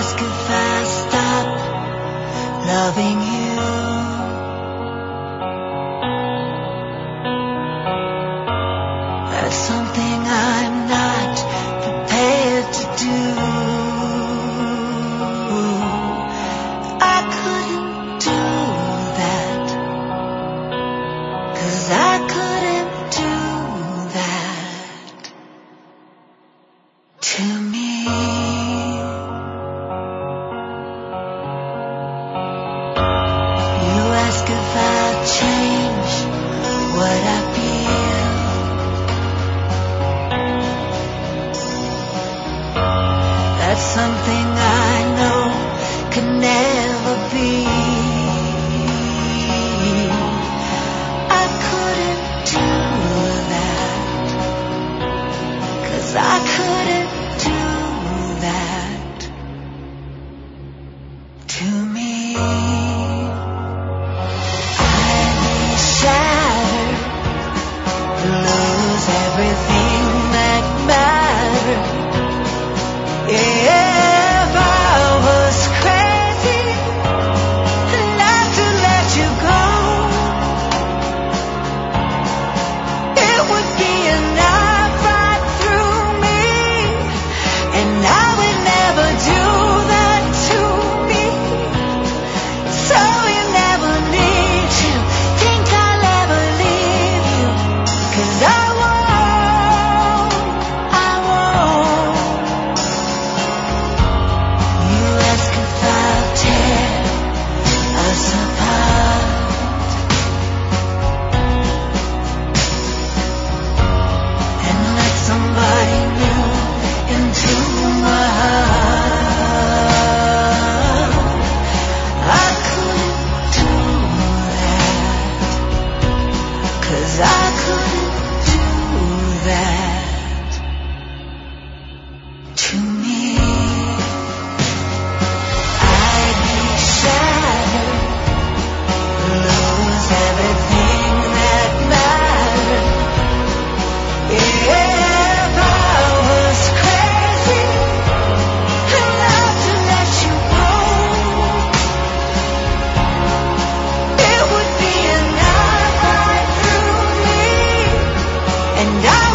ask if I stop loving you. That's something I'm not prepared to do. I couldn't do that, 'cause I couldn't do that to me. You ask if I'll change what I feel. That's something I know could never be. I couldn't do that, 'cause I couldn't do that to me. I'd be shattered, lose everything that mattered. If I was crazy not to let you go, it would be a knife right through me, and I would never do that to me. So you never need to think I'll ever leave you, 'cause I won't. You ask if I'll tear us apart and let somebody new into my heart. I couldn't do that, 'cause I couldn't do that to me. I'd be shattered, lose everything that mattered. If I was crazy not to let you go, it would be a knife right through me, and I